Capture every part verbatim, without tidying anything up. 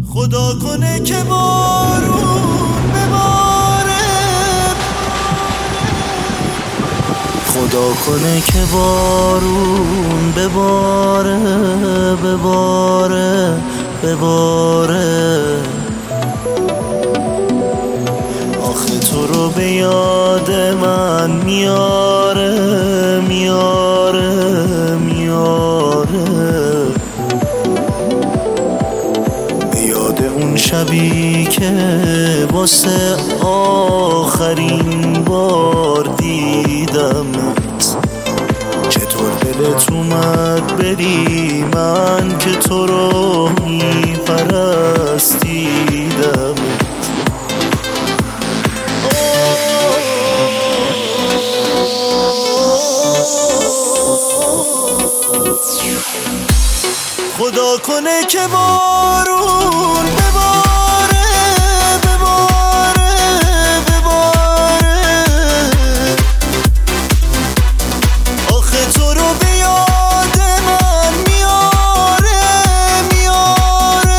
خدا کنه که بارون بباره، خدا کنه که بارون بباره بباره بباره. آخه تو رو به یاد من میاره میاره میاره، یاد اون شبی که واسه آخرین بار دیدمت. چطور دلت اومد بری من که تو رو میپرستیدم. خدا کنه که بارون بباره بباره بباره. آخه تو رو به یاد من میاره میاره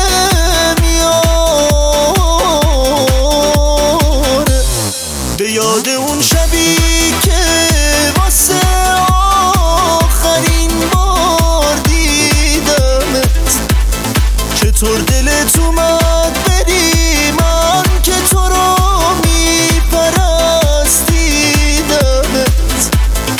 میاره، به یاد اون شبی که واسه آخرین بار دیدمت. چطور دلت اومد بری من که تو رو میپرستیدمت.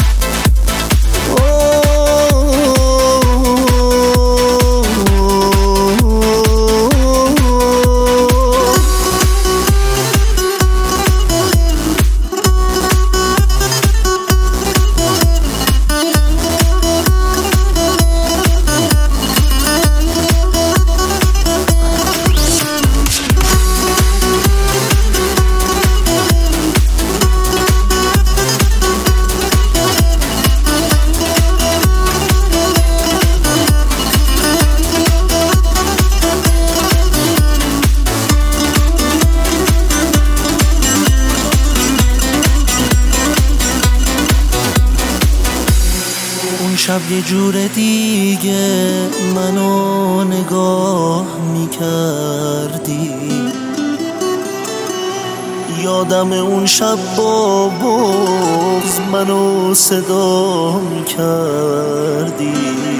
شب یه جور دیگه منو نگاه میکردی. یادم اون شب با بغض منو صدا میکردی.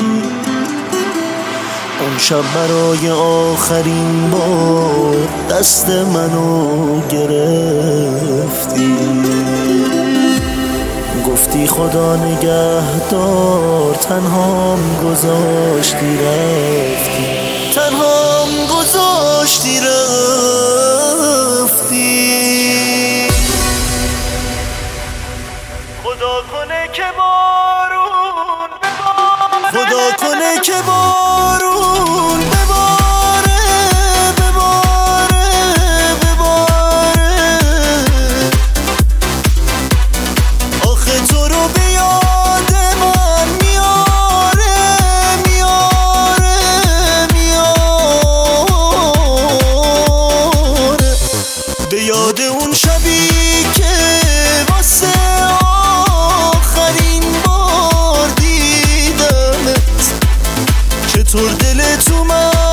اون شب برای آخرین بار دست منو گرفتی. گفتی خدا نگهدار، تنهام گذاشتی رفتی، تنهام گذاشتی رفتی. خدا کنه که بارون بباره، خدا کنه که بارون بباره بباره بباره. آخه تو رو به یاد من میاره میاره میاره، به یاد اون شبی که واسه آخرین بار دیدمت. چطور دلت اومد